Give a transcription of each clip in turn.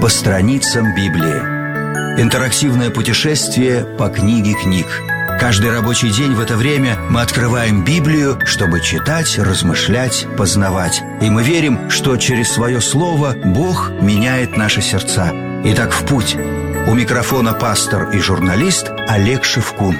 по страницам Библии. Интерактивное путешествие по книге книг. Каждый рабочий день в это время мы открываем Библию, чтобы читать, размышлять, познавать. И мы верим, что через свое слово Бог меняет наши сердца. Итак, в путь. У микрофона пастор и журналист Олег Шевкун.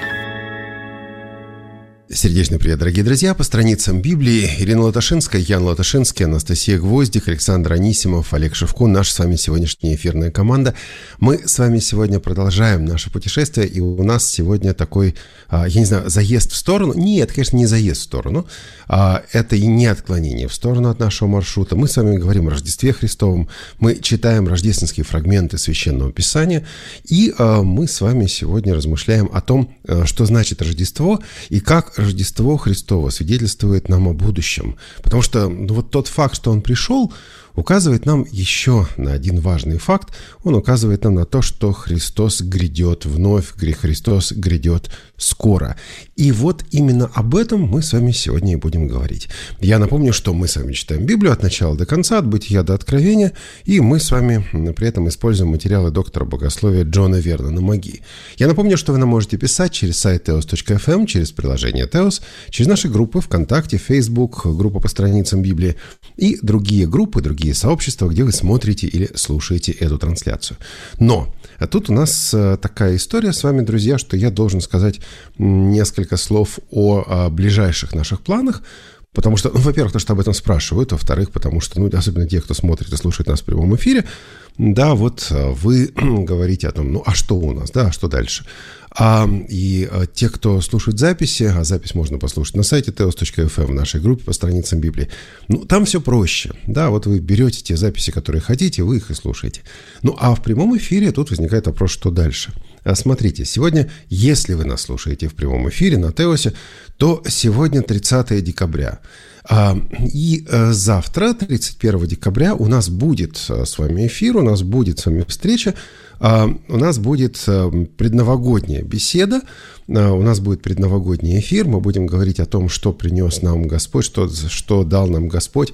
Сердечный привет, дорогие друзья, по страницам Библии. Ирина Латашинская, Ян Латашинский, Анастасия Гвоздик, Александр Анисимов, Олег Шевкун, наша с вами сегодняшняя эфирная команда. Мы с вами сегодня продолжаем наше путешествие, и у нас сегодня такой, заезд в сторону. Нет, конечно, не заезд в сторону, это и не отклонение в сторону от нашего маршрута. Мы с вами говорим о Рождестве Христовом, мы читаем рождественские фрагменты Священного Писания, и мы с вами сегодня размышляем о том, что значит Рождество и как Рождество Христово свидетельствует нам о будущем. Потому что вот тот факт, что Он пришел, указывает нам еще на один важный факт. Он указывает нам на то, что Христос грядет вновь, Христос грядет скоро. И вот именно об этом мы с вами сегодня и будем говорить. Я напомню, что мы с вами читаем Библию от начала до конца, от Бытия до Откровения, и мы с вами при этом используем материалы доктора богословия Джона Вернона Маги. Я напомню, что вы нам можете писать через сайт teos.fm, через приложение Teos, через наши группы ВКонтакте, Facebook, группа по страницам Библии и другие группы, другие сообщества, где вы смотрите или слушаете эту трансляцию. Но тут у нас такая история с вами, друзья, что я должен сказать несколько слов о ближайших наших планах, потому что, во-первых, то, что об этом спрашивают, во-вторых, потому что, особенно те, кто смотрит и слушает нас в прямом эфире, да, вот вы говорите о том, а что у нас, да, а что дальше? И те, кто слушает записи, а запись можно послушать на сайте teos.fm в нашей группе по страницам Библии, там все проще. Да, вот вы берете те записи, которые хотите, вы их и слушаете. А в прямом эфире тут возникает вопрос, что дальше? Смотрите, сегодня, если вы нас слушаете в прямом эфире на Теосе, то сегодня 30 декабря. И завтра, 31 декабря, у нас будет с вами эфир, у нас будет с вами встреча, у нас будет предновогодняя беседа, у нас будет предновогодний эфир, мы будем говорить о том, что принес нам Господь, что дал нам Господь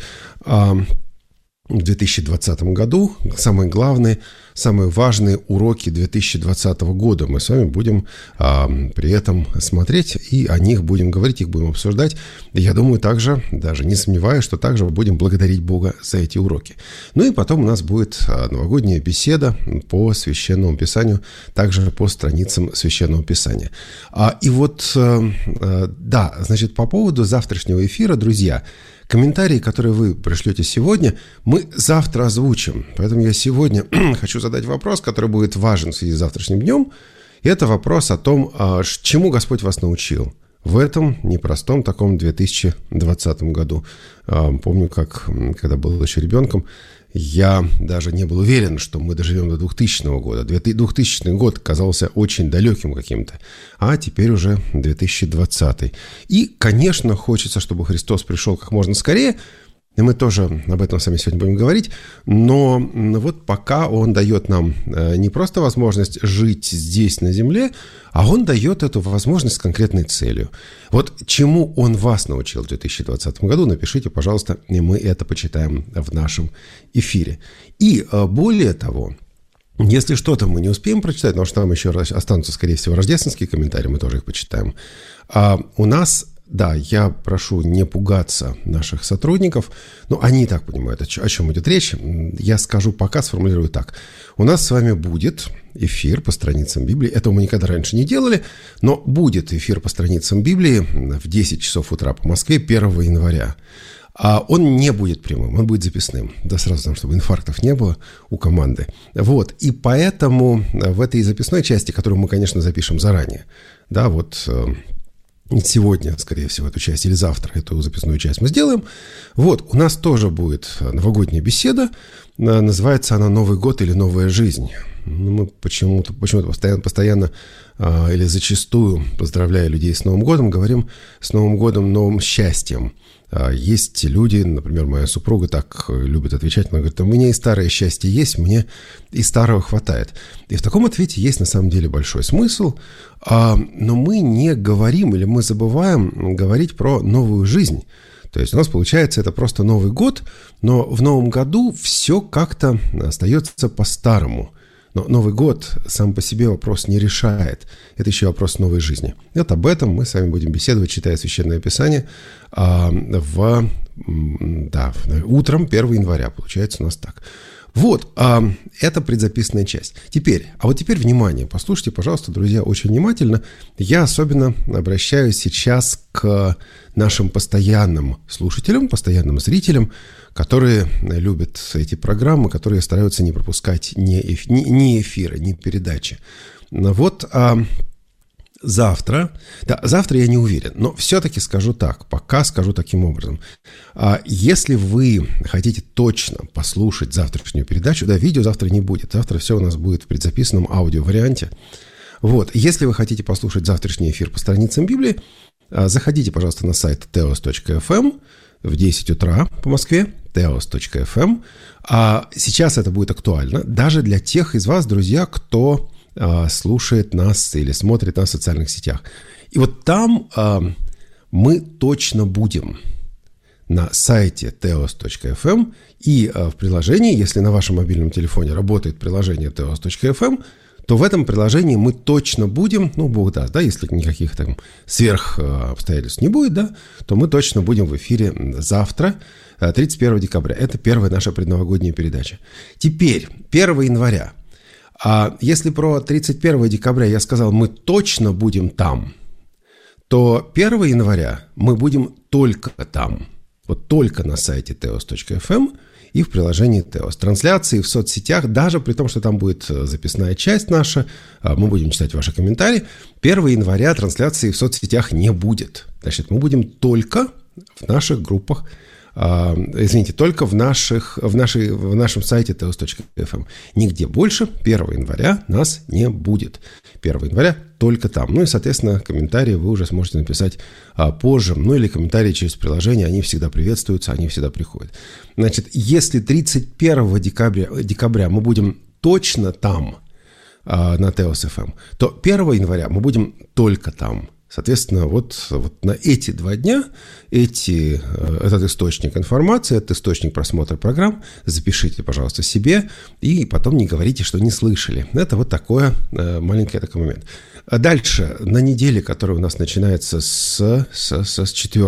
в 2020 году, самые главные, самые важные уроки 2020 года. Мы с вами будем при этом смотреть и о них будем говорить, их будем обсуждать. И я думаю, также, даже не сомневаюсь, что также будем благодарить Бога за эти уроки. И потом у нас будет новогодняя беседа по Священному Писанию, также по страницам Священного Писания. И вот, да, значит, по поводу завтрашнего эфира, друзья, комментарии, которые вы пришлете сегодня, мы завтра озвучим. Поэтому я сегодня хочу задать вопрос, который будет важен в связи с завтрашним днем. И это вопрос о том, чему Господь вас научил в этом непростом таком 2020 году. Помню, когда был еще ребенком, я даже не был уверен, что мы доживем до 2000 года. 2000 год казался очень далеким каким-то, а теперь уже 2020. И, конечно, хочется, чтобы Христос пришел как можно скорее, и мы тоже об этом с вами сегодня будем говорить, но вот пока Он дает нам не просто возможность жить здесь, на земле, а Он дает эту возможность с конкретной целью. Вот чему Он вас научил в 2020 году, напишите, пожалуйста, и мы это почитаем в нашем эфире. И более того, если что-то мы не успеем прочитать, потому что там еще останутся, скорее всего, рождественские комментарии, мы тоже их почитаем, у нас... Да, я прошу не пугаться наших сотрудников, но они и так понимают, о чем идет речь. Я скажу пока, сформулирую так. У нас с вами будет эфир по страницам Библии. Этого мы никогда раньше не делали, но будет эфир по страницам Библии в 10 часов утра по Москве 1 января. Он не будет прямым, он будет записным. Да, сразу там, чтобы инфарктов не было у команды. Вот, и поэтому в этой записной части, которую мы, конечно, запишем заранее, да, вот... Сегодня, скорее всего, эту часть или завтра эту записную часть мы сделаем. Вот, у нас тоже будет новогодняя беседа. Называется она «Новый год» или «Новая жизнь». Мы почему-то постоянно или зачастую, поздравляя людей с Новым годом, говорим «С Новым годом, новым счастьем». Есть люди, например, моя супруга так любит отвечать, она говорит: у меня и старое счастье есть, мне и старого хватает. И в таком ответе есть на самом деле большой смысл, но мы не говорим или мы забываем говорить про новую жизнь. То есть у нас получается это просто Новый год, но в Новом году все как-то остается по-старому. Но Новый год сам по себе вопрос не решает. Это еще вопрос новой жизни. И вот об этом мы с вами будем беседовать, читая Священное Писание утром 1 января. Получается у нас так. Вот, это предзаписанная часть. Теперь внимание, послушайте, пожалуйста, друзья, очень внимательно. Я особенно обращаюсь сейчас к нашим постоянным слушателям, постоянным зрителям, которые любят эти программы, которые стараются не пропускать ни эфира, ни передачи. Вот завтра я не уверен, но все-таки скажу так, пока скажу таким образом. Если вы хотите точно послушать завтрашнюю передачу, видео завтра не будет, завтра все у нас будет в предзаписанном аудиоварианте. Вот, если вы хотите послушать завтрашний эфир по страницам Библии, заходите, пожалуйста, на сайт teos.fm в 10 утра по Москве, teos.fm. Сейчас это будет актуально даже для тех из вас, друзья, кто слушает нас или смотрит нас в социальных сетях. И вот там мы точно будем на сайте teos.fm и в приложении, если на вашем мобильном телефоне работает приложение teos.fm, то в этом приложении мы точно будем, Бог даст, если никаких там сверх обстоятельств не будет, то мы точно будем в эфире завтра, 31 декабря. Это первая наша предновогодняя передача. Теперь, 1 января. Если про 31 декабря я сказал, мы точно будем там, то 1 января мы будем только там. Вот только на сайте teos.fm и в приложении Teos. Трансляции в соцсетях, даже при том, что там будет записная часть наша, мы будем читать ваши комментарии, 1 января трансляции в соцсетях не будет. Значит, мы будем только в наших группах, только в нашем сайте teos.fm. Нигде больше 1 января нас не будет. 1 января только там. И, соответственно, комментарии вы уже сможете написать позже. Или комментарии через приложение. Они всегда приветствуются, они всегда приходят. Значит, если 31 декабря мы будем точно там, на Teos.fm, то 1 января мы будем только там. Соответственно, вот на эти 2 дня этот источник информации, этот источник просмотра программ запишите, пожалуйста, себе, и потом не говорите, что не слышали. Это вот такой маленький такой момент. А дальше, на неделе, которая у нас начинается с 4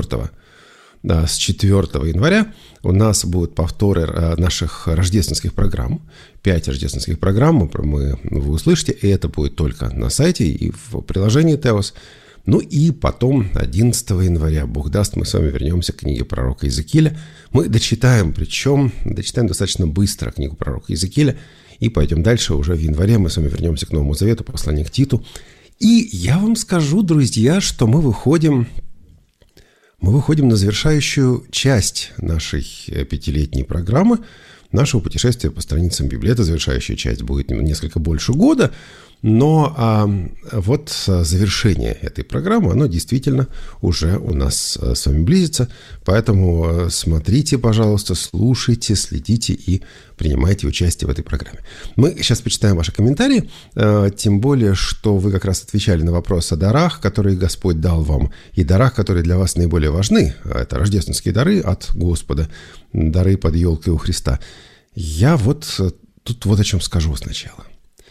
января, у нас будут повторы наших рождественских программ. 5 рождественских программ вы услышите, и это будет только на сайте и в приложении Teos. И потом, 11 января, Бог даст, мы с вами вернемся к книге пророка Иезекииля. Мы дочитаем достаточно быстро книгу пророка Иезекииля, и пойдем дальше. Уже в январе мы с вами вернемся к Новому Завету, посланию к Титу. И я вам скажу, друзья, что мы выходим на завершающую часть нашей 5-летней программы, нашего путешествия по страницам Библии. Эта завершающая часть будет несколько больше года, но вот завершение этой программы, оно действительно уже у нас с вами близится. Поэтому смотрите, пожалуйста, слушайте, следите и принимайте участие в этой программе. Мы сейчас почитаем ваши комментарии, тем более, что вы как раз отвечали на вопрос о дарах, которые Господь дал вам, и дарах, которые для вас наиболее важны. Это рождественские дары от Господа, дары под елкой у Христа. Я тут о чем скажу сначала.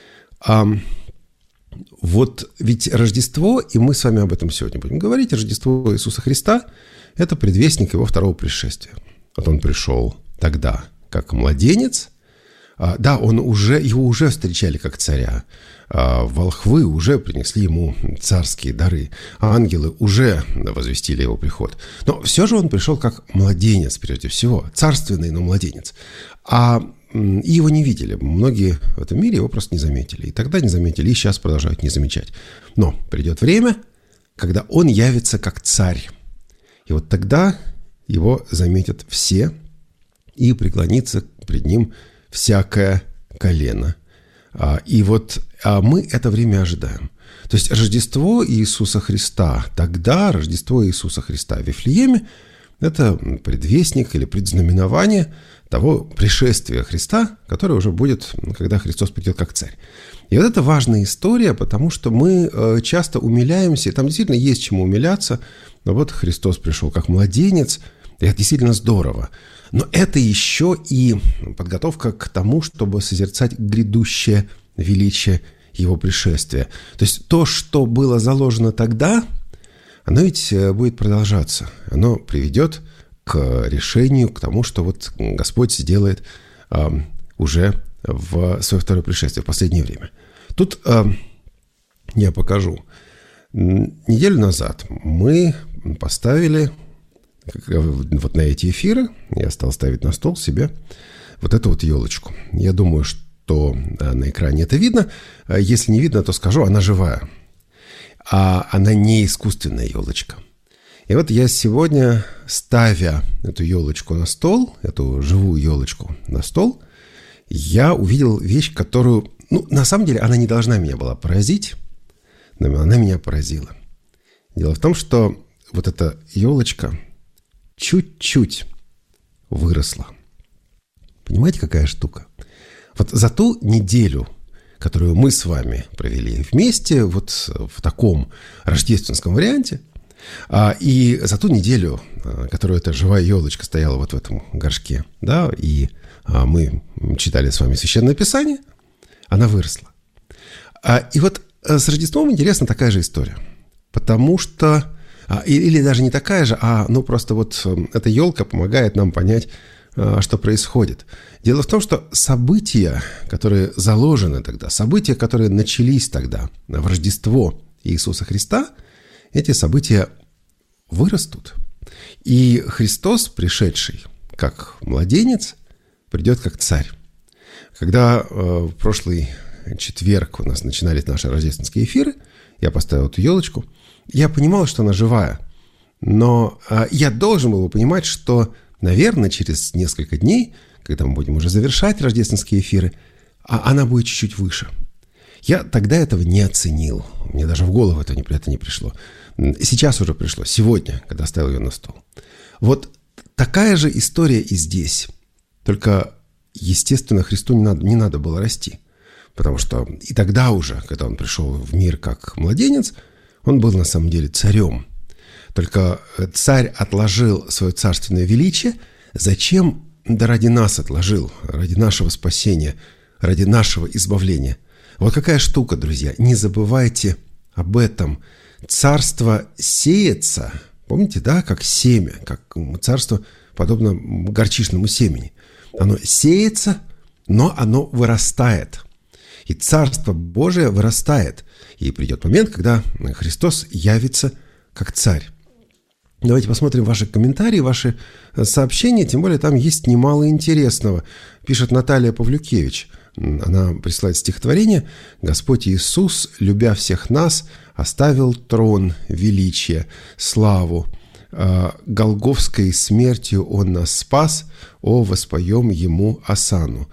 Вот ведь Рождество, и мы с вами об этом сегодня будем говорить, Рождество Иисуса Христа – это предвестник Его второго пришествия. Вот Он пришел тогда как младенец. Его уже встречали как царя. Волхвы уже принесли Ему царские дары. Ангелы уже возвестили Его приход. Но все же Он пришел как младенец, прежде всего. Царственный, но младенец. И его не видели. Многие в этом мире его просто не заметили. И тогда не заметили, и сейчас продолжают не замечать. Но придет время, когда он явится как царь. И вот тогда его заметят все, и преклонится пред ним всякое колено. Мы это время ожидаем. То есть Рождество Иисуса Христа, Рождество Иисуса Христа в Вифлееме, это предвестник или предзнаменование того пришествия Христа, которое уже будет, когда Христос придет как царь. И вот это важная история, потому что мы часто умиляемся, и там действительно есть чему умиляться. Но вот Христос пришел как младенец, И это действительно здорово. Но это еще и подготовка к тому, чтобы созерцать грядущее величие Его пришествия. То есть то, что было заложено тогда, оно ведь будет продолжаться. Оно приведет к решению, к тому, что вот Господь сделает уже в свое второе пришествие, в последнее время. Тут я покажу. Неделю назад мы поставили вот на эти эфиры, я стал ставить на стол себе вот эту вот елочку. Я думаю, что на экране это видно. Если не видно, то скажу, она живая. А она не искусственная елочка. И вот я сегодня, ставя эту елочку на стол, эту живую елочку на стол, я увидел вещь, которую, на самом деле, она не должна меня была поразить, но она меня поразила. Дело в том, что вот эта елочка чуть-чуть выросла. Понимаете, какая штука? Вот за ту неделю, которую мы с вами провели вместе, вот в таком рождественском варианте, и за ту неделю, которую эта живая елочка стояла вот в этом горшке, да, и мы читали с вами Священное Писание, она выросла. И вот с Рождеством интересна такая же история. Потому что, или даже не такая же, просто вот эта елка помогает нам понять, что происходит. Дело в том, что события, которые заложены тогда, события, которые начались тогда в Рождество Иисуса Христа, эти события вырастут. И Христос, пришедший как младенец, придет как царь. Когда в прошлый четверг у нас начинались наши рождественские эфиры, я поставил эту елочку, я понимал, что она живая, но я должен был понимать, что, наверное, через несколько дней, когда мы будем уже завершать рождественские эфиры, она будет чуть-чуть выше. Я тогда этого не оценил. Мне даже в голову это не пришло. Сейчас уже пришло, сегодня, когда ставил ее на стол. Вот такая же история и здесь. Только, естественно, Христу не надо было расти. Потому что и тогда уже, когда он пришел в мир как младенец, он был на самом деле царем. Только царь отложил свое царственное величие. Зачем? Да ради нас отложил, ради нашего спасения, ради нашего избавления. Вот какая штука, друзья. Не забывайте об этом. Царство сеется, помните, да, как семя, как царство подобно горчичному семени. Оно сеется, но оно вырастает. И Царство Божие вырастает. И придет момент, когда Христос явится как царь. Давайте посмотрим ваши комментарии, ваши сообщения. Тем более там есть немало интересного. Пишет Наталья Павлюкевич. Она присылает стихотворение. «Господь Иисус, любя всех нас, оставил трон величия, славу. Голгофской смертью Он нас спас, о, воспоем Ему осану».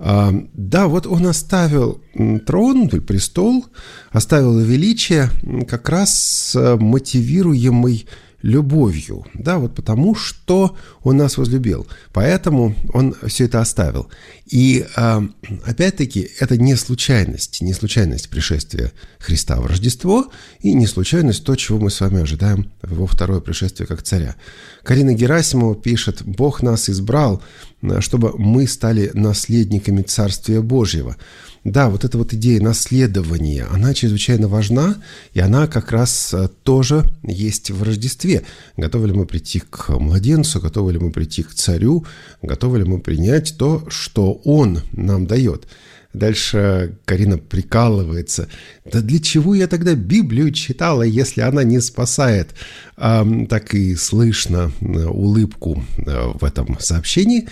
Да, вот он оставил трон, престол, оставил величие как раз мотивируемый любовью, да, вот потому что он нас возлюбил, поэтому он все это оставил. И опять-таки это не случайность пришествия Христа в Рождество и не случайность то, чего мы с вами ожидаем в его второе пришествие как царя. Карина Герасимова пишет: «Бог нас избрал, чтобы мы стали наследниками Царствия Божьего». Да, вот эта вот идея наследования, она чрезвычайно важна, и она как раз тоже есть в Рождестве. Готовы ли мы прийти к младенцу, готовы ли мы прийти к царю, готовы ли мы принять то, что он нам дает. Дальше Карина прикалывается. Да для чего я тогда Библию читала, если она не спасает? Так и слышно улыбку в этом сообщении.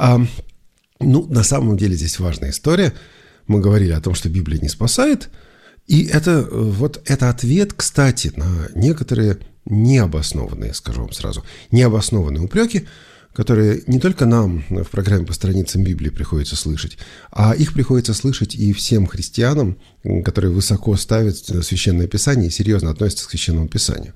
На самом деле здесь важная история. Мы говорили о том, что Библия не спасает. И это ответ, кстати, на некоторые необоснованные, скажу вам сразу, необоснованные упреки, которые не только нам в программе «По страницам Библии» приходится слышать, а их приходится слышать и всем христианам, которые высоко ставят Священное Писание и серьезно относятся к Священному Писанию.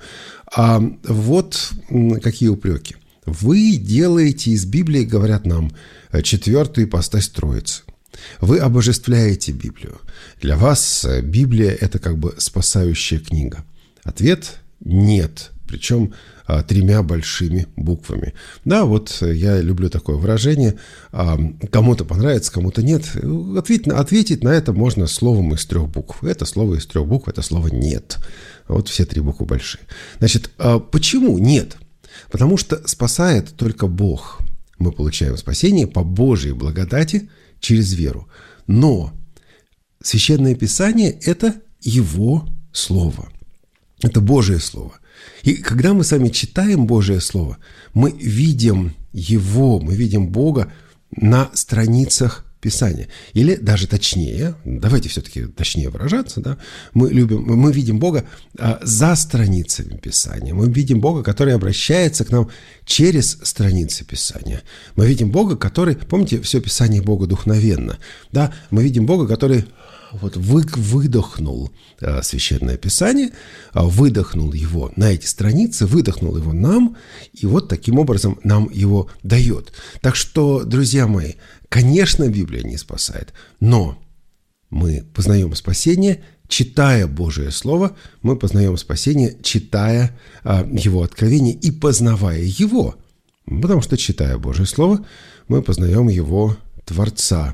Вот какие упреки. Вы делаете из Библии, говорят нам, четвертую ипостась Троицы. Вы обожествляете Библию. Для вас Библия – это как бы спасающая книга. Ответ – нет. причем 3 большими буквами. Да, вот я люблю такое выражение. Кому-то понравится, кому-то нет. Ответить на это можно словом из 3 букв. Это слово из 3 букв, это слово «нет». Вот все 3 буквы большие. Значит, почему нет? Потому что спасает только Бог. Мы получаем спасение по Божьей благодати через веру. Но Священное Писание – это Его Слово. Это Божие Слово. И когда мы с вами читаем Божие Слово, мы видим Его, мы видим Бога на страницах Писания. Или даже точнее, давайте все-таки точнее выражаться, да, мы видим Бога за страницами Писания. Мы видим Бога, который обращается к нам через страницы Писания. Мы видим Бога, который, помните, все Писание Бога духновенно, да, мы видим Бога, который вот выдохнул Священное Писание, выдохнул его на эти страницы, выдохнул его нам, и вот таким образом нам его дает. Так что, друзья мои, конечно, Библия не спасает, но мы познаем спасение, читая Божие Слово, мы познаем спасение, читая Его откровение и познавая Его, потому что, читая Божие Слово, мы познаем Его Творца.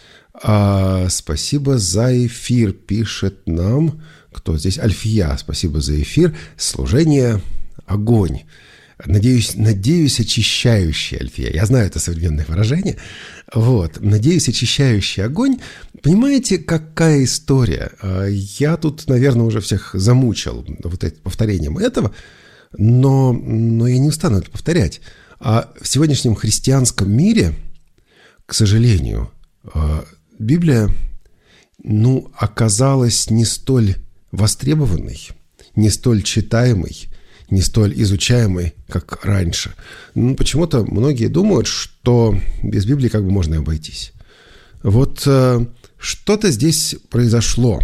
Спасибо за эфир, пишет нам, кто здесь? Альфия, спасибо за эфир. Служение – огонь. Надеюсь, очищающий, Альфия. Я знаю это современное выражение. Вот. Надеюсь, очищающий огонь. Понимаете, какая история? Я тут, наверное, уже всех замучил вот этим повторением этого, но я не устану это повторять. А в сегодняшнем христианском мире, к сожалению, Библия, оказалась не столь востребованной, не столь читаемой, не столь изучаемой, как раньше. Почему-то многие думают, что без Библии как бы можно обойтись. Вот что-то здесь произошло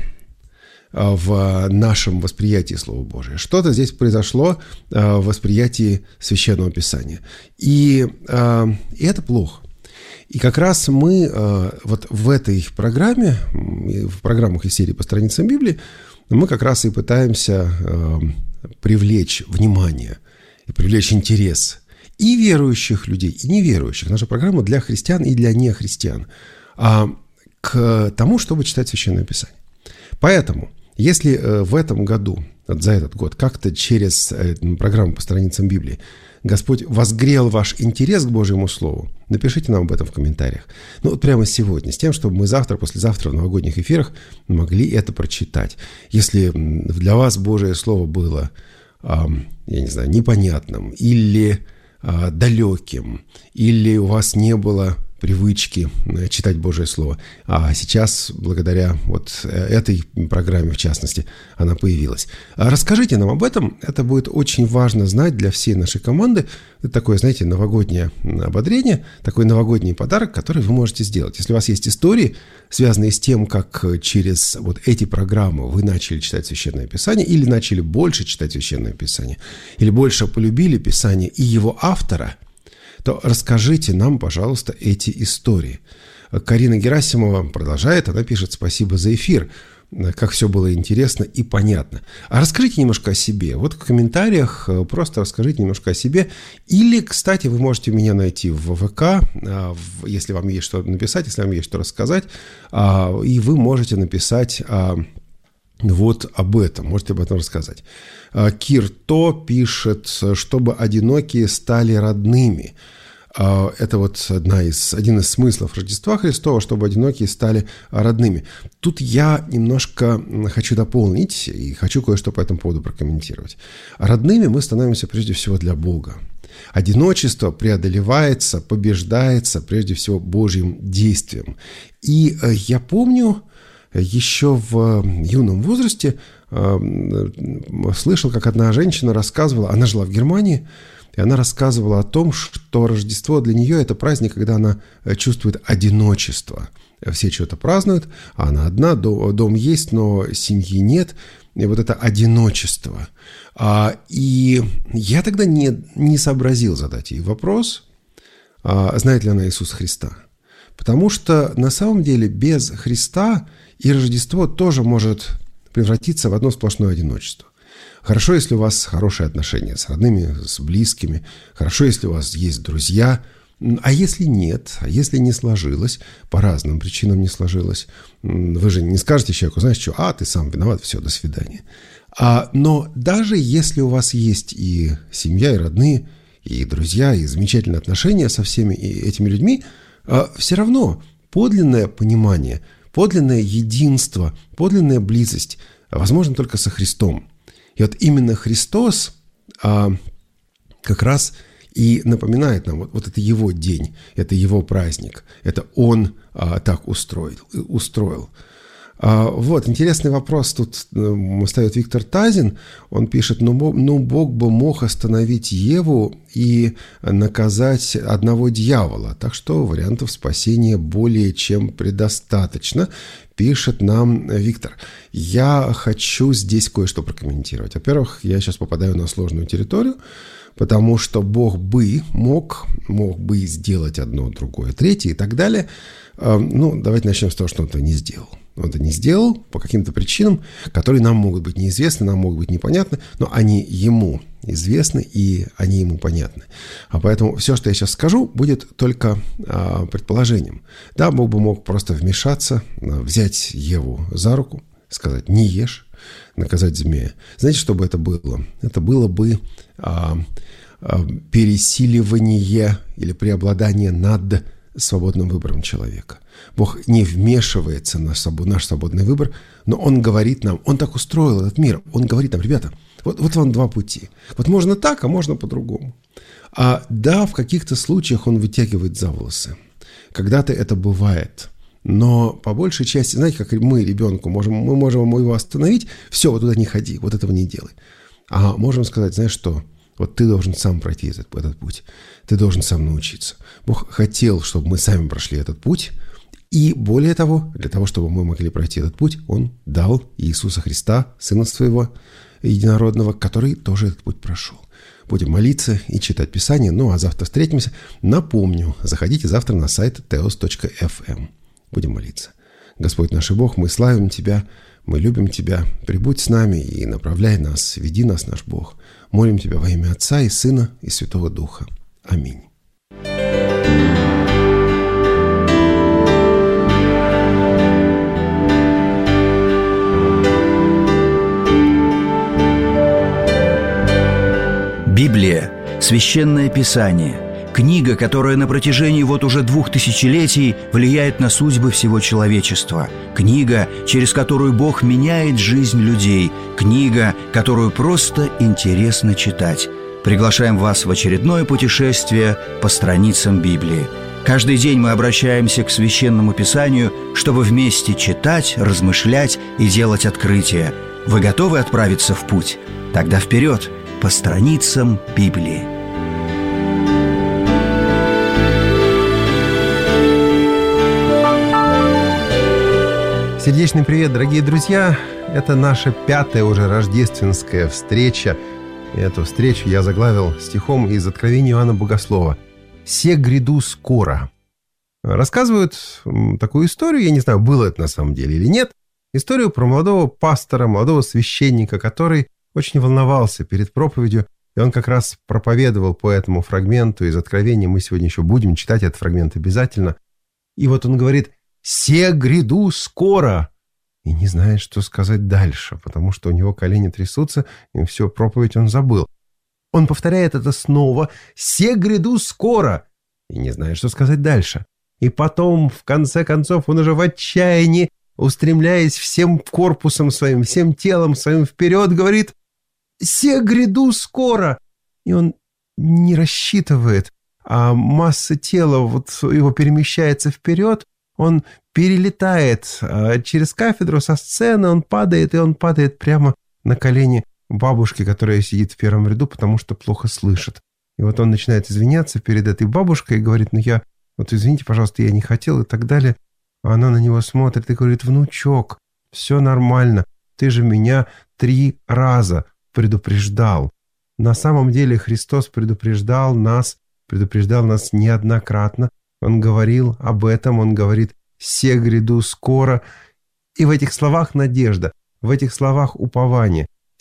в нашем восприятии Слова Божия. Что-то здесь произошло в восприятии Священного Писания. И это плохо. И как раз мы вот в этой программе, в программах из серии «По страницам Библии», мы как раз и пытаемся привлечь внимание и привлечь интерес и верующих людей, и неверующих. Наша программа для христиан и для нехристиан к тому, чтобы читать Священное Писание. Поэтому, если в этом году, за этот год, как-то через программу «По страницам Библии» Господь возгрел ваш интерес к Божьему Слову, напишите нам об этом в комментариях. Вот прямо сегодня, с тем, чтобы мы завтра, послезавтра в новогодних эфирах могли это прочитать. Если для вас Божие Слово было, непонятным или далеким, или у вас не было привычки читать Божие Слово. А сейчас, благодаря вот этой программе, в частности, она появилась. Расскажите нам об этом. Это будет очень важно знать для всей нашей команды. Это такое, знаете, новогоднее ободрение, такой новогодний подарок, который вы можете сделать. Если у вас есть истории, связанные с тем, как через вот эти программы вы начали читать Священное Писание, или начали больше читать Священное Писание, или больше полюбили Писание и его автора, то расскажите нам, пожалуйста, эти истории. Карина Герасимова продолжает, она пишет: «Спасибо за эфир, как все было интересно и понятно». А расскажите немножко о себе. Вот в комментариях просто расскажите немножко о себе. Или, кстати, вы можете меня найти в ВК, если вам есть что написать, если вам есть что рассказать. И вы можете написать вот об этом, можете об этом рассказать. Кирто пишет, чтобы одинокие стали родными. Это вот один из смыслов Рождества Христова, чтобы одинокие стали родными. Тут я немножко хочу дополнить и хочу кое-что по этому поводу прокомментировать. Родными мы становимся прежде всего для Бога. Одиночество преодолевается, побеждается прежде всего Божьим действием. И я помню, еще в юном возрасте слышал, как одна женщина рассказывала, она жила в Германии, и она рассказывала о том, что Рождество для нее – это праздник, когда она чувствует одиночество. Все что-то празднуют, а она одна, дом есть, но семьи нет. И вот это одиночество. И я тогда не сообразил задать ей вопрос, знает ли она Иисуса Христа. Потому что на самом деле без Христа и Рождество тоже может превратиться в одно сплошное одиночество. Хорошо, если у вас хорошие отношения с родными, с близкими. Хорошо, если у вас есть друзья. А если нет, а если не сложилось, по разным причинам не сложилось, вы же не скажете человеку, знаешь что, ты сам виноват, все, до свидания. Но даже если у вас есть и семья, и родные, и друзья, и замечательные отношения со всеми этими людьми, все равно подлинное понимание, подлинное единство, подлинная близость возможно только со Христом. И вот именно Христос как раз и напоминает нам, вот это Его день, это Его праздник, это Он так устроил. Вот, интересный вопрос тут ставит Виктор Тазин. Он пишет, Бог бы мог остановить Еву и наказать одного дьявола. Так что вариантов спасения более чем предостаточно, пишет нам Виктор. Я хочу здесь кое-что прокомментировать. Во-первых, я сейчас попадаю на сложную территорию, потому что Бог бы мог бы сделать одно, другое, третье и так далее. Давайте начнем с того, что Он это не сделал. Он это не сделал по каким-то причинам, которые нам могут быть неизвестны, нам могут быть непонятны, но они Ему известны и они Ему понятны. Поэтому все, что я сейчас скажу, будет только предположением. Да, Бог бы мог просто вмешаться, взять Еву за руку, сказать «не ешь», наказать змея. Знаете, что бы это было? Это было бы пересиливание или преобладание над свободным выбором человека. Бог не вмешивается в наш свободный выбор, но Он говорит нам, Он так устроил этот мир, Он говорит нам, ребята, вот вам два пути. Вот можно так, а можно по-другому. Да, в каких-то случаях Он вытягивает за волосы. Когда-то это бывает. Но по большей части, знаете, как мы ребенку мы можем его остановить, все, вот туда не ходи, вот этого не делай. А можем сказать, знаешь что, вот ты должен сам пройти этот путь, ты должен сам научиться. Бог хотел, чтобы мы сами прошли этот путь, и более того, для того, чтобы мы могли пройти этот путь, Он дал Иисуса Христа, Сына Своего Единородного, который тоже этот путь прошел. Будем молиться и читать Писание, а завтра встретимся. Напомню, заходите завтра на сайт teos.fm. Будем молиться. Господь наш Бог, мы славим Тебя, мы любим Тебя. Прибудь с нами и направляй нас, веди нас, наш Бог. Молим Тебя во имя Отца и Сына и Святого Духа. Аминь. Библия – Священное Писание, книга, которая на протяжении уже 2000 летий влияет на судьбы всего человечества, книга, через которую Бог меняет жизнь людей, книга, которую просто интересно читать. Приглашаем вас в очередное путешествие по страницам Библии. Каждый день мы обращаемся к Священному Писанию, чтобы вместе читать, размышлять и делать открытия. Вы готовы отправиться в путь? Тогда вперед! По страницам Библии. Сердечный привет, дорогие друзья! Это наша 5-я уже рождественская встреча. И эту встречу я заглавил стихом из Откровения Иоанна Богослова. «Се гряду скоро». Рассказывают такую историю, я не знаю, было это на самом деле или нет, историю про молодого пастора, молодого священника, который очень волновался перед проповедью, и он как раз проповедовал по этому фрагменту из Откровения. Мы сегодня еще будем читать этот фрагмент обязательно. И вот он говорит «Се гряду скоро!» И не знает, что сказать дальше, потому что у него колени трясутся, и всю проповедь он забыл. Он повторяет это снова «Се гряду скоро!» и не знает, что сказать дальше. И потом, в конце концов, он уже в отчаянии, устремляясь всем корпусом своим, всем телом своим вперед, говорит «Се гряду скоро!» И он не рассчитывает, а масса тела его перемещается вперед, он перелетает через кафедру со сцены, он падает прямо на колени бабушки, которая сидит в первом ряду, потому что плохо слышит. И вот он начинает извиняться перед этой бабушкой и говорит, извините, пожалуйста, я не хотел и так далее. А она на него смотрит и говорит, внучок, все нормально, ты же меня 3 раза предупреждал. На самом деле Христос предупреждал нас неоднократно. Он говорил об этом, он говорит «се гряду скоро». И в этих словах надежда, в этих словах упование.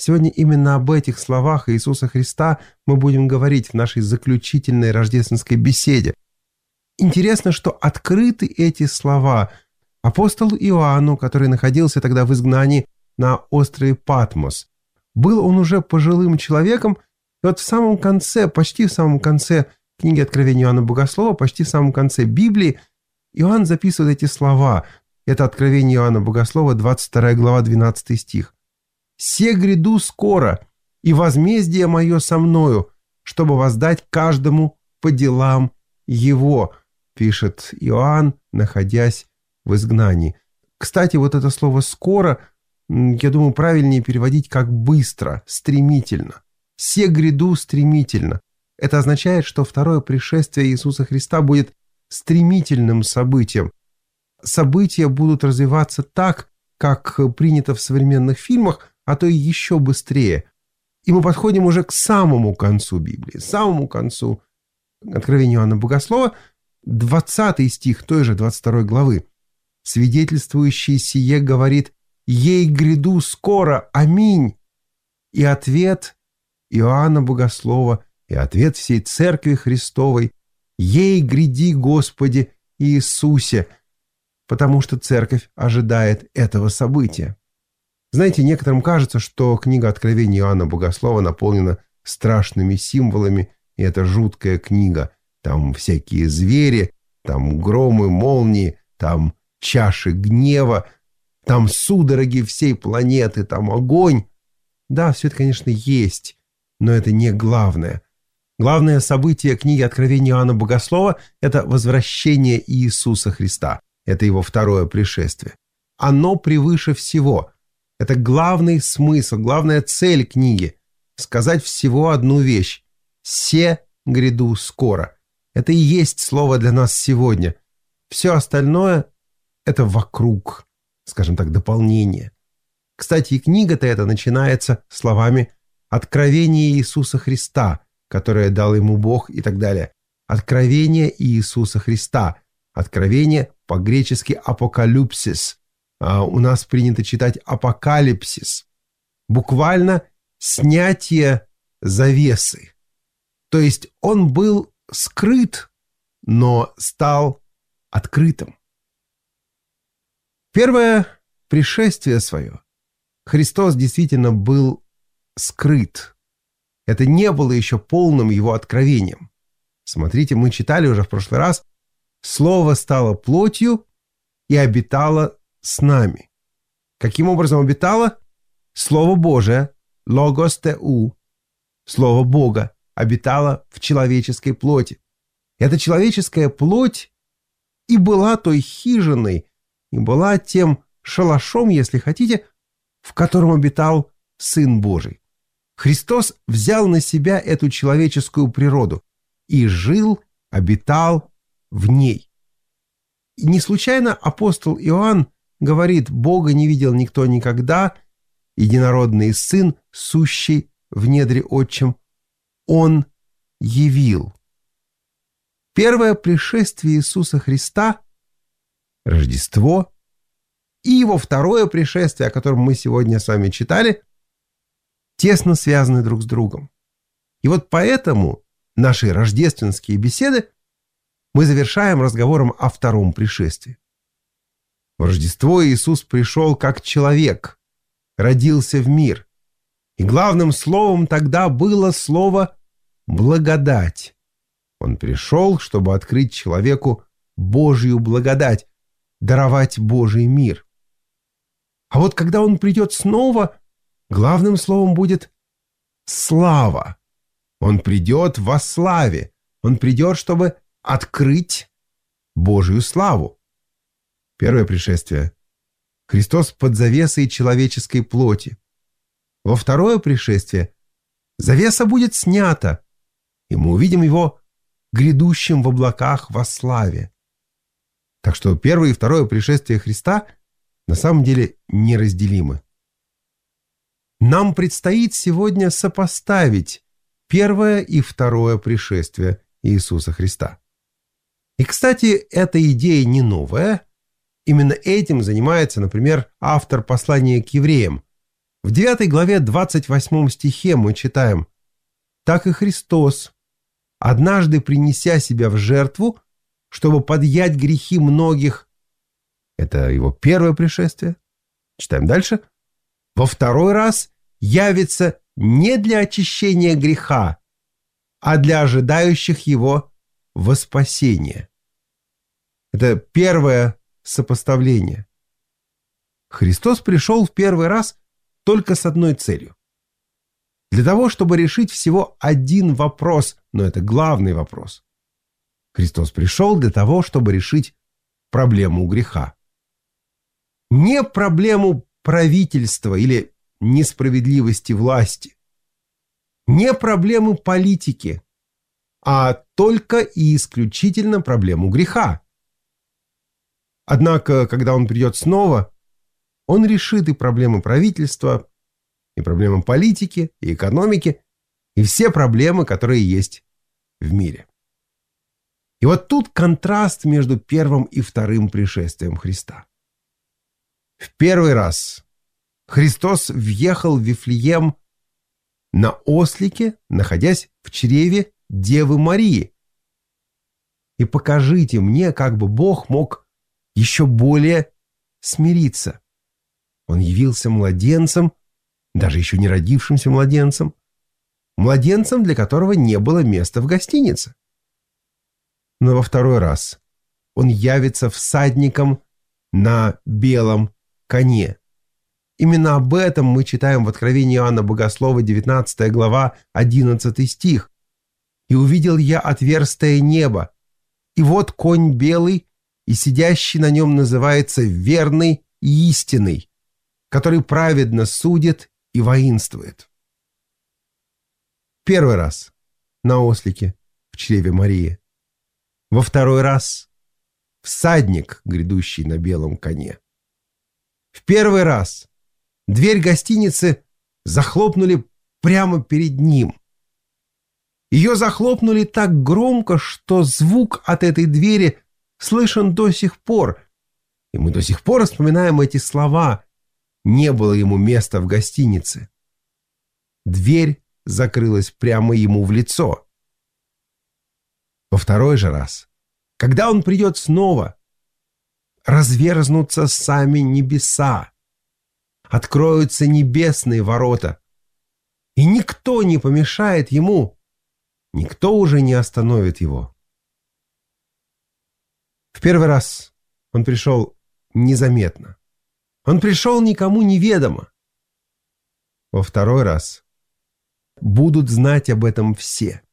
Сегодня именно об этих словах Иисуса Христа мы будем говорить в нашей заключительной рождественской беседе. Интересно, что открыты эти слова апостолу Иоанну, который находился тогда в изгнании на острове Патмос. Был он уже пожилым человеком, и вот в самом конце, почти в самом конце книги Откровения Иоанна Богослова, почти в самом конце Библии, Иоанн записывает эти слова. Это Откровение Иоанна Богослова, 22 глава, 12 стих. «Се гряду скоро, и возмездие мое со мною, чтобы воздать каждому по делам его», пишет Иоанн, находясь в изгнании. Кстати, вот это слово «скоро», я думаю, правильнее переводить как «быстро», «стремительно». «Се гряду стремительно». Это означает, что второе пришествие Иисуса Христа будет стремительным событием. События будут развиваться так, как принято в современных фильмах, а то и еще быстрее. И мы подходим уже к самому концу Библии, самому концу Откровения Иоанна Богослова, 20 стих той же 22 главы. Свидетельствующий сие говорит: «Ей гряду скоро, аминь». И ответ Иоанна Богослова, и ответ всей Церкви Христовой: «Ей гряди, Господи Иисусе», потому что Церковь ожидает этого события. Знаете, некоторым кажется, что книга Откровения Иоанна Богослова наполнена страшными символами, и это жуткая книга. Там всякие звери, там громы, молнии, там чаши гнева, там судороги всей планеты, там огонь. Да, все это, конечно, есть, но это не главное. Главное событие книги Откровения Иоанна Богослова – это возвращение Иисуса Христа. Это его второе пришествие. Оно превыше всего. Это главный смысл, главная цель книги – сказать всего одну вещь: «Се гряду скоро». Это и есть слово для нас сегодня. Все остальное – это вокруг, скажем так, дополнение. Кстати, и книга-то эта начинается словами «Откровение Иисуса Христа», которое дал ему Бог и так далее. Откровение Иисуса Христа. Откровение по-гречески «апокалюпсис». А у нас принято читать «апокалипсис». Буквально снятие завесы. То есть он был скрыт, но стал открытым. Первое пришествие свое Христос действительно был скрыт. Это не было еще полным его откровением. Смотрите, мы читали уже в прошлый раз: «Слово стало плотью и обитало с нами». Каким образом обитало? Слово Божие, логос теу, Слово Бога, обитало в человеческой плоти. Эта человеческая плоть и была той хижиной, и была тем шалашом, если хотите, в котором обитал Сын Божий. Христос взял на себя эту человеческую природу и жил, обитал в ней. И не случайно апостол Иоанн говорит: «Бога не видел никто никогда, единородный Сын, сущий в недре Отчим, Он явил». Первое пришествие Иисуса Христа, Рождество, и его второе пришествие, о котором мы сегодня с вами читали, тесно связаны друг с другом. И вот поэтому наши рождественские беседы мы завершаем разговором о втором пришествии. В Рождество Иисус пришел как человек, родился в мир. И главным словом тогда было слово «благодать». Он пришел, чтобы открыть человеку Божью благодать, даровать Божий мир. А вот когда он придет снова, главным словом будет «слава». Он придет во славе. Он придет, чтобы открыть Божью славу. Первое пришествие. Христос под завесой человеческой плоти. Во второе пришествие завеса будет снята, и мы увидим его грядущим в облаках во славе. Так что первое и второе пришествие Христа на самом деле неразделимы. Нам предстоит сегодня сопоставить первое и второе пришествие Иисуса Христа. И, кстати, эта идея не новая. Именно этим занимается, например, автор послания к евреям. В 9 главе 28 стихе мы читаем: «Так и Христос, однажды принеся себя в жертву, чтобы подъять грехи многих». Это его первое пришествие. Читаем дальше. «Во второй раз явится не для очищения греха, а для ожидающих его во спасение». Это первое сопоставление. Христос пришел в первый раз только с одной целью. Для того, чтобы решить всего один вопрос, но это главный вопрос. Христос пришел для того, чтобы решить проблему греха. Не проблему правительства или несправедливости власти, не проблему политики, а только и исключительно проблему греха. Однако, когда он придет снова, он решит и проблемы правительства, и проблемы политики, и экономики, и все проблемы, которые есть в мире. И вот тут контраст между первым и вторым пришествием Христа. В первый раз Христос въехал в Вифлеем на ослике, находясь в чреве Девы Марии. И покажите мне, как бы Бог мог еще более смириться. Он явился младенцем, даже еще не родившимся младенцем, младенцем, для которого не было места в гостинице. Но во второй раз он явится всадником на белом коне. Именно об этом мы читаем в Откровении Иоанна Богослова, 19 глава, 11 стих. «И увидел я отверстое небо, и вот конь белый, и сидящий на нем называется верный и истинный, который праведно судит и воинствует». Первый раз на ослике в чреве Марии. Во второй раз всадник, грядущий на белом коне. В первый раз дверь гостиницы захлопнули прямо перед ним. Ее захлопнули так громко, что звук от этой двери слышен до сих пор. И мы до сих пор вспоминаем эти слова: «Не было ему места в гостинице». Дверь закрылась прямо ему в лицо. Во второй же раз, когда он придет снова, разверзнутся сами небеса, откроются небесные ворота, и никто не помешает ему, никто уже не остановит его. В первый раз он пришел незаметно. Он пришел никому неведомо. Во второй раз будут знать об этом все.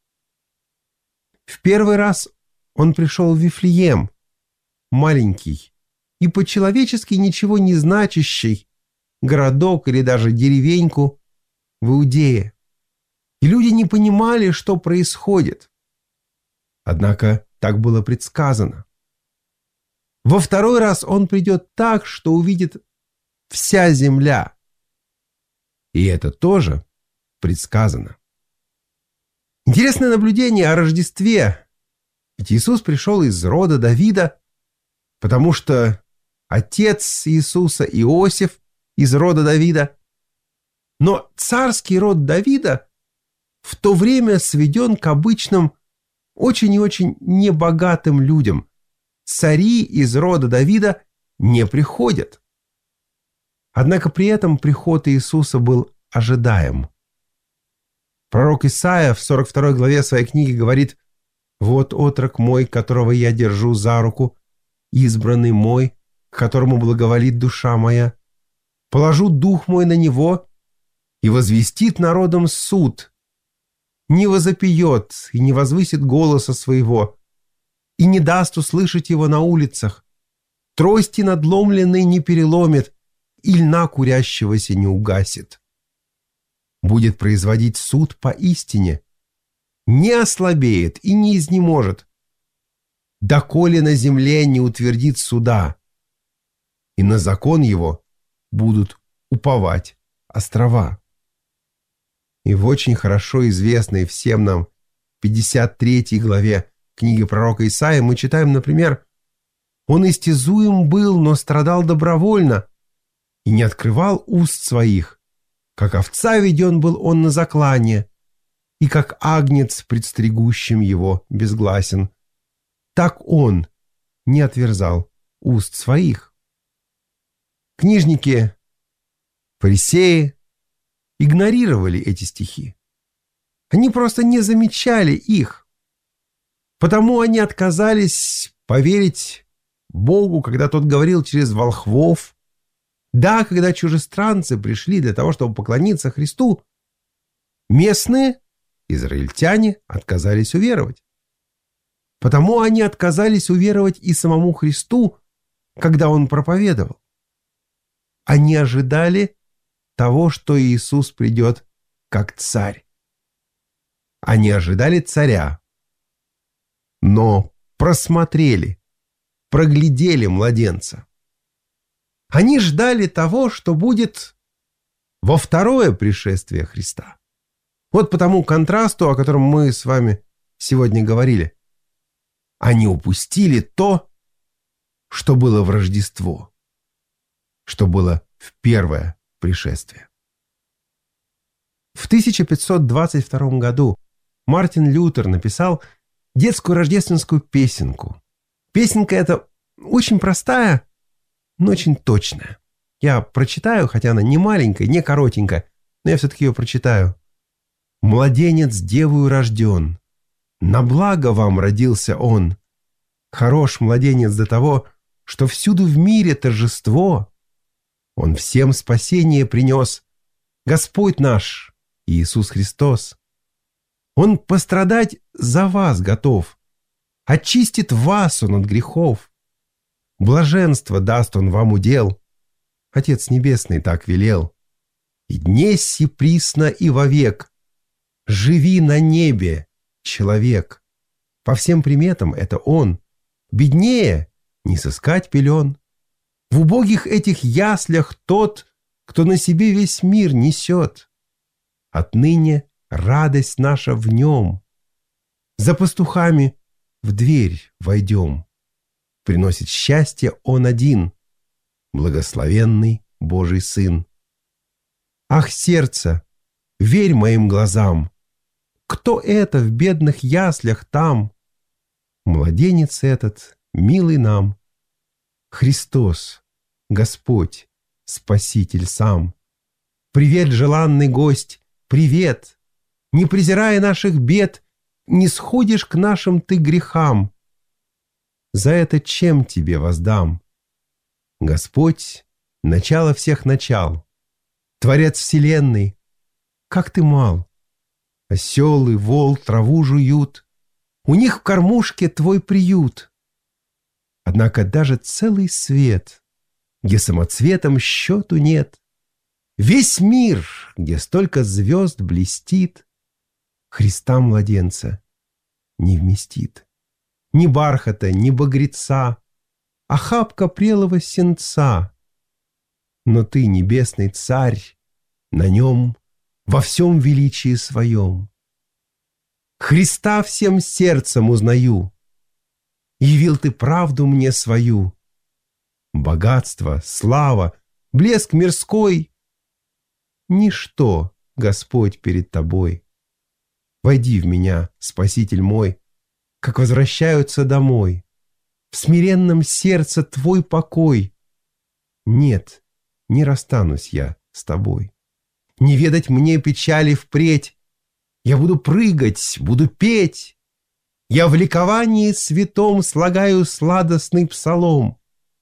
В первый раз он пришел в Вифлеем, маленький и по-человечески ничего не значащий городок или даже деревеньку в Иудее. И люди не понимали, что происходит. Однако так было предсказано. Во второй раз он придет так, что увидит вся земля. И это тоже предсказано. Интересное наблюдение о Рождестве. Ведь Иисус пришел из рода Давида, потому что отец Иисуса Иосиф из рода Давида. Но царский род Давида в то время сведен к обычным, очень и очень небогатым людям. Цари из рода Давида не приходят. Однако при этом приход Иисуса был ожидаем. Пророк Исаия в 42 главе своей книги говорит: «Вот отрок мой, которого я держу за руку, избранный мой, к которому благоволит душа моя. Положу дух мой на него и возвестит народам суд. Не возопьет и не возвысит голоса своего, и не даст услышать его на улицах. Трости надломленной не переломит, и льна курящегося не угасит. Будет производить суд поистине, не ослабеет и не изнеможет, доколе на земле не утвердит суда, и на закон его будут уповать острова». И в очень хорошо известной всем нам 53 главе книги пророка Исаии мы читаем, например: «Он истязуем был, но страдал добровольно, и не открывал уст своих, Как овца веден был он на заклане, и как агнец пред стригущим его безгласен. Так он не отверзал уст своих. Книжники, фарисеи игнорировали эти стихи. Они просто не замечали их. Потому они отказались поверить Богу, когда тот говорил через волхвов. Да, когда чужестранцы пришли для того, чтобы поклониться Христу, местные, израильтяне, отказались уверовать. Потому они отказались уверовать и самому Христу, когда Он проповедовал. Они ожидали того, что Иисус придет как царь. Они ожидали царя, но просмотрели, проглядели младенца. Они ждали того, что будет во второе пришествие Христа. Вот по тому контрасту, о котором мы с вами сегодня говорили. Они упустили то, что было в Рождество, что было в первое пришествие. В 1522 году Мартин Лютер написал детскую рождественскую песенку. Песенка эта очень простая, но очень точная. Я прочитаю, хотя она не маленькая, не коротенькая, но я все-таки ее прочитаю. «Младенец девою рожден, на благо вам родился он. Хорош младенец до того, что всюду в мире торжество. Он всем спасение принес, Господь наш, Иисус Христос. Он пострадать за вас готов, очистит вас Он от грехов. Блаженство даст Он вам удел, Отец Небесный так велел. И днесь и присно и вовек живи на небе, человек. По всем приметам это Он. Беднее не сыскать пелен. В убогих этих яслях тот, кто на себе весь мир несет. Отныне радость наша в Нем. За пастухами в дверь войдем. Приносит счастье Он один, благословенный Божий Сын. Ах, сердце, верь моим глазам! Кто это в бедных яслях там? Младенец этот, милый нам. Христос, Господь, Спаситель сам. Привет, желанный гость, привет! Не презирая наших бед, не сходишь к нашим ты грехам. За это чем тебе воздам? Господь, начало всех начал, Творец вселенной, как ты мал. Осел и вол траву жуют, у них в кормушке твой приют. Однако даже целый свет, где самоцветом счету нет, весь мир, где столько звезд блестит, Христа младенца не вместит. Ни бархата, ни багреца, охапка прелого сенца. Но ты, небесный царь, на нем во всем величии своем. Христа всем сердцем узнаю. Явил ты правду мне свою. Богатство, слава, блеск мирской — ничто, Господь, перед тобой. Войди в меня, Спаситель мой, как возвращаются домой. В смиренном сердце твой покой. Нет, не расстанусь я с тобой. Не ведать мне печали впредь. Я буду прыгать, буду петь. Я в ликовании святом слагаю сладостный псалом.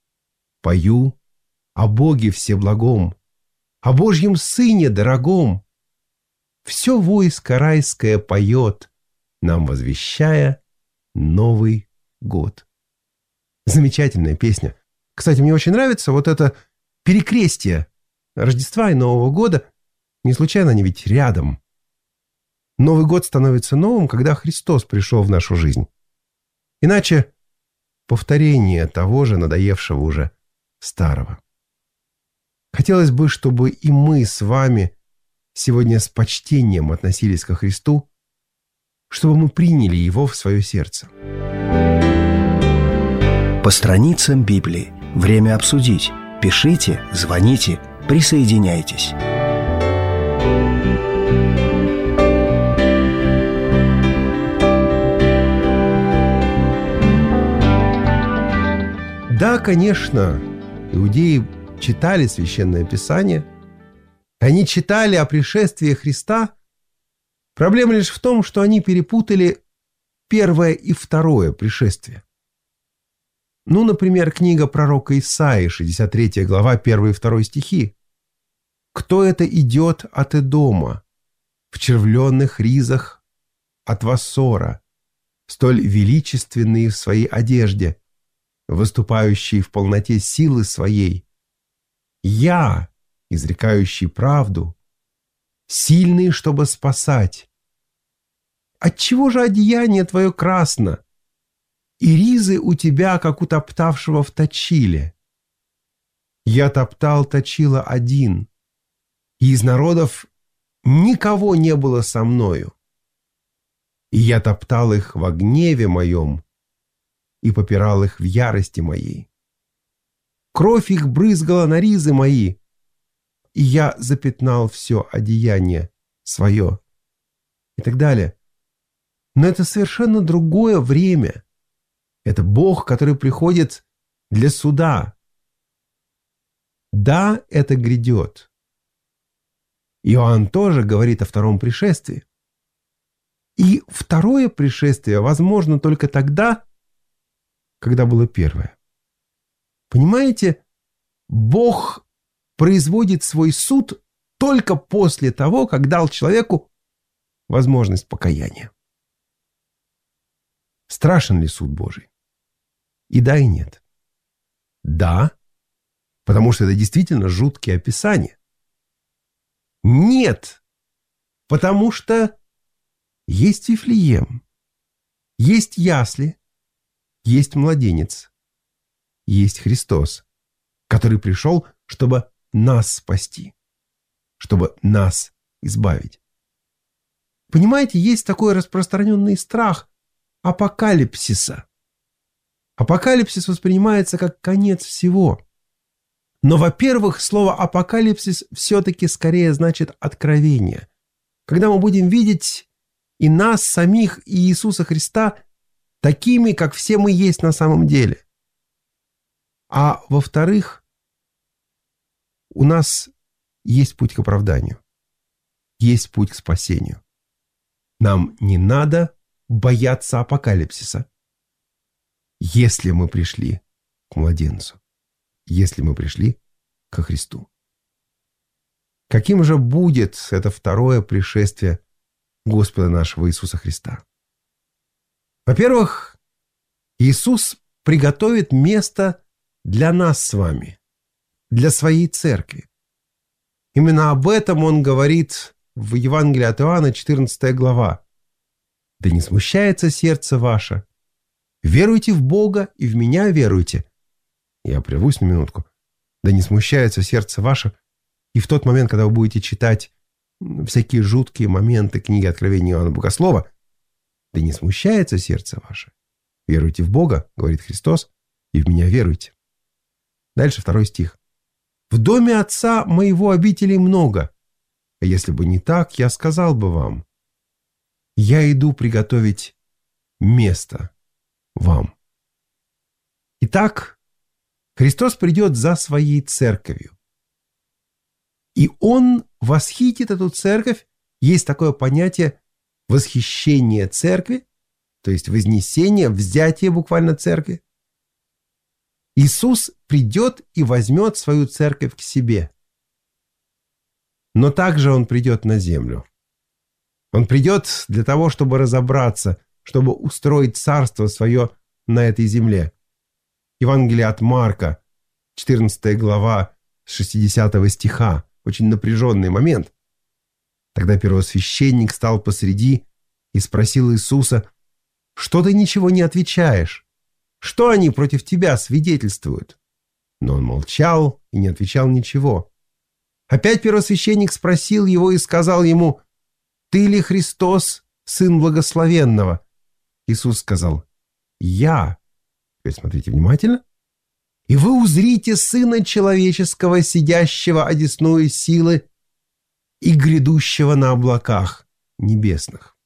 Пою о Боге всеблагом, о Божьем Сыне дорогом. Все войско райское поет, нам возвещая Новый год. Замечательная песня. Кстати, мне очень нравится вот это перекрестие Рождества и Нового года. Не случайно они ведь рядом. Новый год становится новым, когда Христос пришел в нашу жизнь. Иначе повторение того же надоевшего уже старого. Хотелось бы, чтобы и мы с вами сегодня с почтением относились ко Христу, чтобы мы приняли Его в свое сердце. По страницам Библии. Время обсудить. Пишите, звоните, присоединяйтесь. Да, конечно, иудеи читали Священное Писание, они читали о пришествии Христа. Проблема лишь в том, что они перепутали первое и второе пришествие. Ну, например, книга пророка Исаии, 63 глава, 1 и 2 стихи. «Кто это идет от Эдома, в червленных ризах от Вассора, столь величественный в своей одежде, выступающий в полноте силы своей? Я, изрекающий правду, сильный, чтобы спасать. Отчего же одеяние твое красно, и ризы у тебя, как у топтавшего в точиле? Я топтал точила один, и из народов никого не было со мною. И я топтал их во гневе моем и попирал их в ярости моей. Кровь их брызгала на ризы мои, и я запятнал все одеяние свое». И так далее. Но это совершенно другое время. Это Бог, который приходит для суда. Да, это грядет. Иоанн тоже говорит о втором пришествии. И второе пришествие возможно только тогда, когда было первое. Понимаете, Бог производит свой суд только после того, как дал человеку возможность покаяния. Страшен ли суд Божий? И да, и нет. Да, потому что это действительно жуткие описания. Нет, потому что есть Вифлеем, есть ясли, есть младенец, есть Христос, который пришел, чтобы нас спасти, чтобы нас избавить. Понимаете, есть такой распространенный страх апокалипсиса. Апокалипсис воспринимается как конец всего. Но, во-первых, слово апокалипсис все-таки скорее значит откровение. Когда мы будем видеть и нас самих, и Иисуса Христа такими, как все мы есть на самом деле. А во-вторых, у нас есть путь к оправданию, есть путь к спасению. Нам не надо бояться апокалипсиса, если мы пришли к младенцу, если мы пришли ко Христу. Каким же будет это второе пришествие Господа нашего Иисуса Христа? Во-первых, Иисус приготовит место для нас с вами, для своей церкви. Именно об этом Он говорит в Евангелии от Иоанна, 14 глава. «Да не смущается сердце ваше. Веруйте в Бога и в меня веруйте». Я прервусь на минутку. «Да не смущается сердце ваше». И в тот момент, когда вы будете читать всякие жуткие моменты книги Откровения Иоанна Богослова, «Да не смущается сердце ваше. Веруйте в Бога, говорит Христос, и в меня веруйте». Дальше 2 стих. «В доме Отца моего обителей много. А если бы не так, я сказал бы вам: я иду приготовить место вам». Итак, Христос придет за своей церковью. И Он восхитит эту церковь. Есть такое понятие восхищение церкви, то есть вознесение, взятие буквально церкви. Иисус придет и возьмет свою церковь к себе. Но также Он придет на землю. Он придет для того, чтобы разобраться, чтобы устроить царство свое на этой земле. Евангелие от Марка, 14 глава, с 60 стиха. Очень напряженный момент. Тогда первосвященник стал посреди и спросил Иисуса: «Что ты ничего не отвечаешь? Что они против тебя свидетельствуют?» Но он молчал и не отвечал ничего. Опять первосвященник спросил его и сказал ему: «Ты ли Христос, Сын Благословенного?» Иисус сказал: «Я». Теперь смотрите внимательно. «И вы узрите Сына Человеческого, сидящего одесную силы и грядущего на облаках небесных».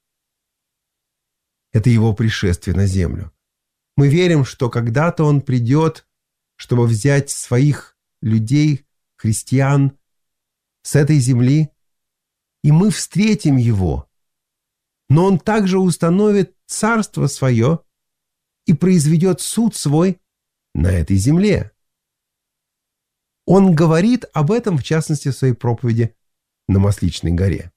Это Его пришествие на землю. Мы верим, что когда-то Он придет чтобы взять своих людей, христиан, с этой земли, и мы встретим Его. Но Он также установит царство свое и произведет суд свой на этой земле. Он говорит об этом, в частности, в своей проповеди на Масличной горе.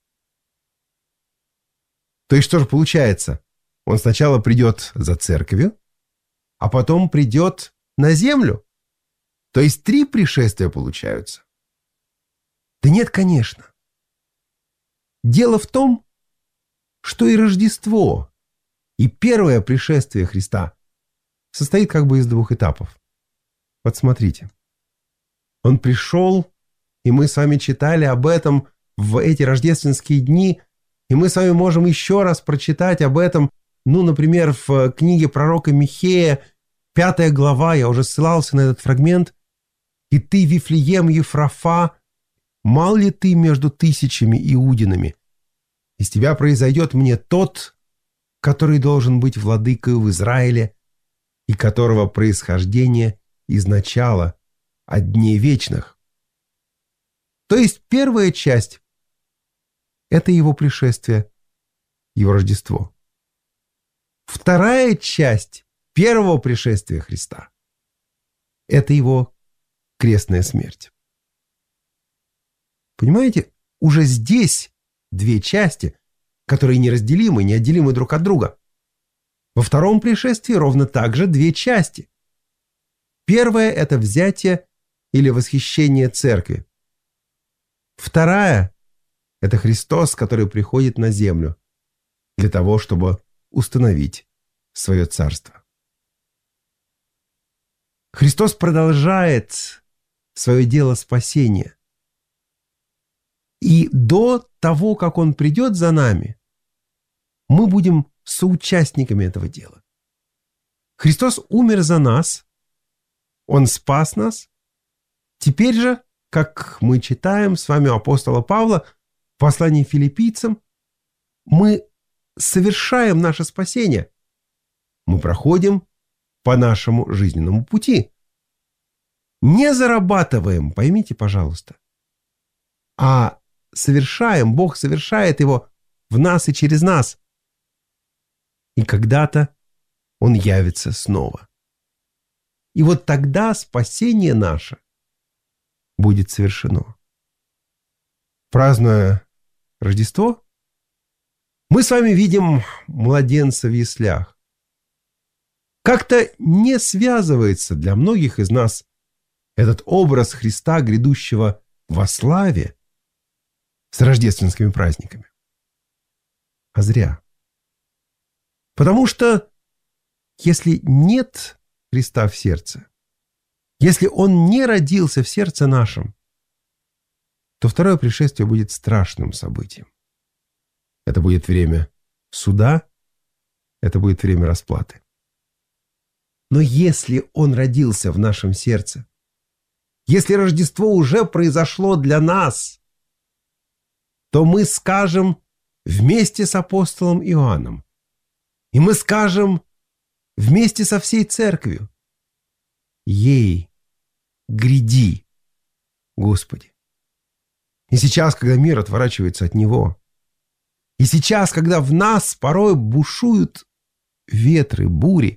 То есть что же получается? Он сначала придет за церковью, а потом придет на землю. То есть 3 пришествия получаются. Да нет, конечно. Дело в том, что и Рождество, и первое пришествие Христа состоит как бы из 2 этапов. Вот смотрите. Он пришел, и мы с вами читали об этом в эти рождественские дни, и мы с вами можем еще раз прочитать об этом, например, в книге пророка Михея, 5 глава, я уже ссылался на этот фрагмент. «И ты, Вифлеем Ефрафа, мал ли ты между 1000 иудинами? Из тебя произойдет мне тот, который должен быть владыкой в Израиле, и которого происхождение из начала, от дней вечных». То есть первая часть – это его пришествие, его Рождество. Вторая часть первого пришествия Христа – это его крестная смерть. Понимаете, уже здесь 2 части, которые неразделимы, неотделимы друг от друга. Во втором пришествии ровно так же 2 части. Первая – это взятие или восхищение церкви. Вторая – это Христос, который приходит на землю для того, чтобы установить свое царство. Христос продолжает свое дело спасения. И до того, как Он придет за нами, мы будем соучастниками этого дела. Христос умер за нас, Он спас нас. Теперь же, как мы читаем с вами у апостола Павла в послании филиппийцам, мы совершаем наше спасение. Мы проходим по нашему жизненному пути. Не зарабатываем, поймите, пожалуйста, а совершаем, Бог совершает его в нас и через нас. И когда-то Он явится снова. И вот тогда спасение наше будет совершено. Празднуя Рождество, мы с вами видим младенца в яслях. Как-то не связывается для многих из нас этот образ Христа, грядущего во славе, с рождественскими праздниками. А зря. Потому что если нет Христа в сердце, если Он не родился в сердце нашем, то второе пришествие будет страшным событием. Это будет время суда, это будет время расплаты. Но если Он родился в нашем сердце, если Рождество уже произошло для нас, то мы скажем вместе с апостолом Иоанном, и мы скажем вместе со всей церковью: «Ей, гряди, Господи». И сейчас, когда мир отворачивается от Него, и сейчас, когда в нас порой бушуют ветры, бури,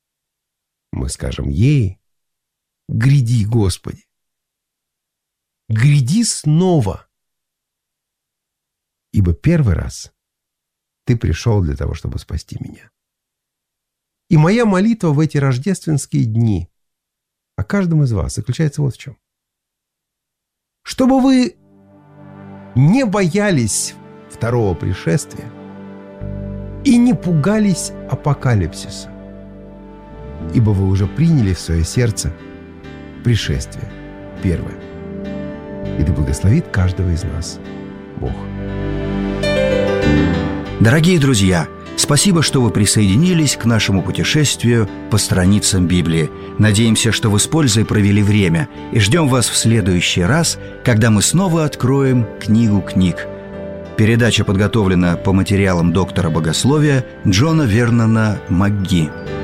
мы скажем: «Ей, гряди, Господи». Гряди снова, ибо первый раз Ты пришел для того, чтобы спасти меня. И моя молитва в эти рождественские дни о каждом из вас заключается вот в чем. Чтобы вы не боялись второго пришествия и не пугались апокалипсиса, ибо вы уже приняли в свое сердце пришествие первое. И да благословит каждого из нас Бог. Дорогие друзья, спасибо, что вы присоединились к нашему путешествию по страницам Библии. Надеемся, что вы с пользой провели время, и ждем вас в следующий раз, когда мы снова откроем книгу книг. Передача подготовлена по материалам доктора богословия Джона Вернона МакГи.